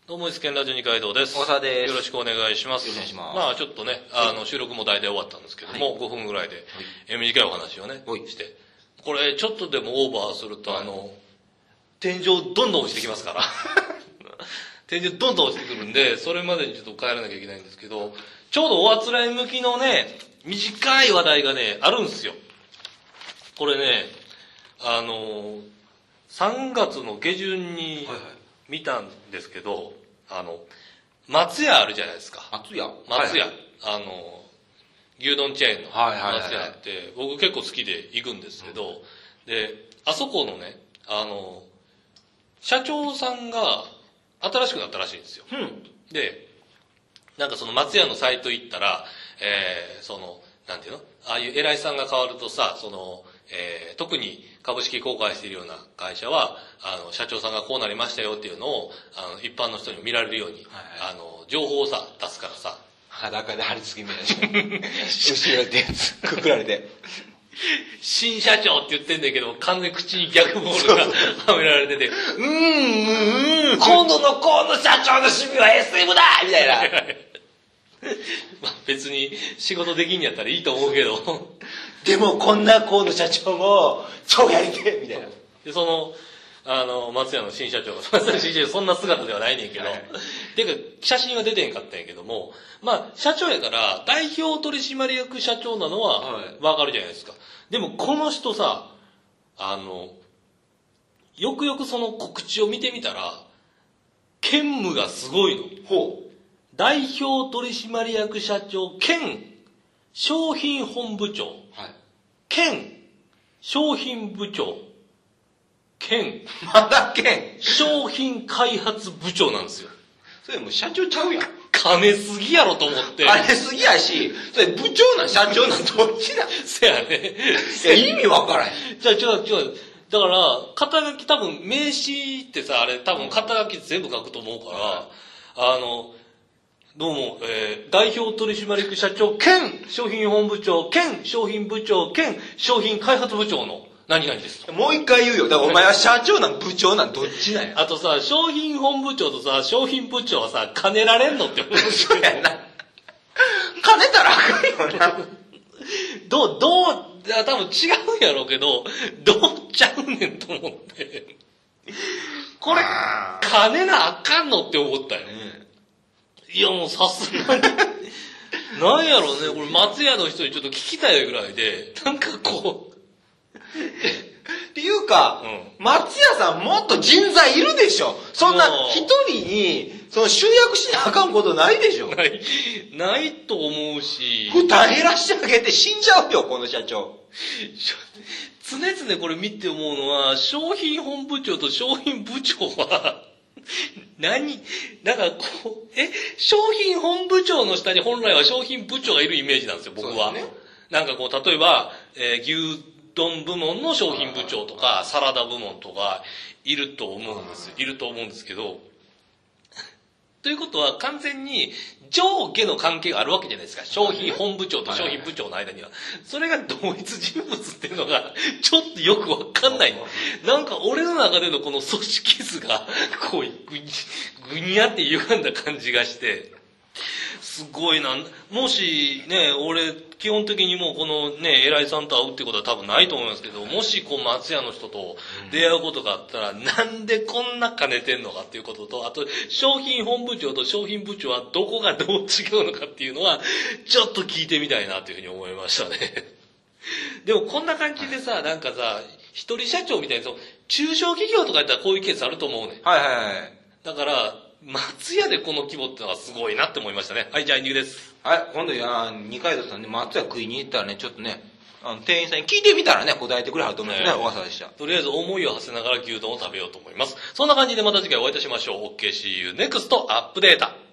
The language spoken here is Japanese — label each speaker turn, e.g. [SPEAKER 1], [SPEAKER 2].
[SPEAKER 1] どうも、イスケンラジオ二階堂です。
[SPEAKER 2] 大沢です。
[SPEAKER 1] よろしくお願いします。
[SPEAKER 2] よろしくお願いします。
[SPEAKER 1] まあちょっとね、収録も大体終わったんですけども、5分ぐらいで、短いお話をね、して。これ、ちょっとでもオーバーすると、天井どんどん落ちてきますから。天井どんどん落ちてくるんで、それまでにちょっと帰らなきゃいけないんですけど、ちょうどおあつらい向きのね、短い話題がね、あるんですよ。これね、3月の下旬に見たんですけど、松屋あるじゃないですか。
[SPEAKER 2] 松屋、
[SPEAKER 1] 牛丼チェーンの松屋って、僕結構好きで行くんですけど、で、あそこのね、社長さんが新しくなったらしいんですよ。で、なんかその松屋のサイト行ったら、なんていうの？ああいう偉いさんが変わるとさ、特に株式公開しているような会社は、社長さんがこうなりましたよっていうのを、一般の人に見られるように、情報をさ、出すからさ。
[SPEAKER 2] 裸で貼り付けみたいな。後ろでくくられて。
[SPEAKER 1] 新社長って言ってんだけど、完全に口に逆ボールがはめられてて、
[SPEAKER 2] 今度の河野社長の趣味は SM だみたいな。
[SPEAKER 1] まあ別に仕事できんやったらいいと思うけど。
[SPEAKER 2] でもこんな河野社長も超やりてえみたいな。
[SPEAKER 1] で、松屋の新社長が、松屋の新社長そんな姿ではないねんけど、ていうか、写真は出てへんかったんやけども、まあ、社長やから、代表取締役社長なのは、わかるじゃないですか。でも、この人さ、よくよくその告知を見てみたら、兼務がすごいの。代表取締役社長兼商品本部長、兼商品部長、兼商品開発部長なんですよ。
[SPEAKER 2] それもう社長ちゃうやん。
[SPEAKER 1] 金すぎやろと思って。
[SPEAKER 2] 金すぎやし、それ部長なん社長なんどっちだ。
[SPEAKER 1] せやね。
[SPEAKER 2] 意味わからへん。
[SPEAKER 1] 違う。だから、肩書き多分、名刺ってさ、あれ多分肩書き全部書くと思うから、どうも、代表取締役社長兼商品本部長兼商品部長兼商品開発部長の何々ですと。
[SPEAKER 2] もう一回言うよ。だからお前は社長なん部長なんどっちなんや。
[SPEAKER 1] あとさ、商品本部長とさ、商品部長はさ、兼ねられんのって思う。
[SPEAKER 2] そうやな。兼ねたらあかんよな。
[SPEAKER 1] 多分違うんやろうけど、どうちゃうねんと思って。これ、兼ねなあかんのって思ったよ。いやもうさすがに。なんやろうね、これ松屋の人にちょっと聞きたいぐらいで、なんかこう。
[SPEAKER 2] っていうか、松屋さんもっと人材いるでしょ。そんな一人に、集約しなあかんことないでしょ。
[SPEAKER 1] ないと思うし。
[SPEAKER 2] 負担減らしてあげて死んじゃうよ、この社長。
[SPEAKER 1] 常々これ見て思うのは、商品本部長と商品部長は、なんかこう、商品本部長の下に本来は商品部長がいるイメージなんですよ、僕は。ね、なんかこう、例えば、牛丼部門の商品部長とか、サラダ部門とか、いると思うんですけど、ということは完全に上下の関係があるわけじゃないですか。商品本部長と商品部長の間には。それが同一人物っていうのが、ちょっとよくわかんない。なんか俺の中でのこの組織図が、こう、ぐにゃって歪んだ感じがして、すごいな。もしね、俺、基本的にもうこのね、偉いさんと会うってことは多分ないと思いますけど、もしこう松屋の人と出会うことがあったら、なんでこんな兼ねてんのかっていうことと、あと、商品本部長と商品部長はどこがどう違うのかっていうのは、ちょっと聞いてみたいなというふうに思いましたね。でもこんな感じでさ、なんかさ、一人社長みたいな、中小企業とかやったらこういうケースあると思うね。だから、松屋でこの規模ってのはすごいなって思いましたね。はい、じゃあ、ニューです。
[SPEAKER 2] はい、今度二階堂さんね、松屋食いに行ったらね、ちょっとね、店員さんに聞いてみたらね、答えてくれはると思いますね、おわさでした。
[SPEAKER 1] とりあえず思いを馳せながら牛丼を食べようと思います。そんな感じでまた次回お会いいたしましょう。OK, see you next アップデート。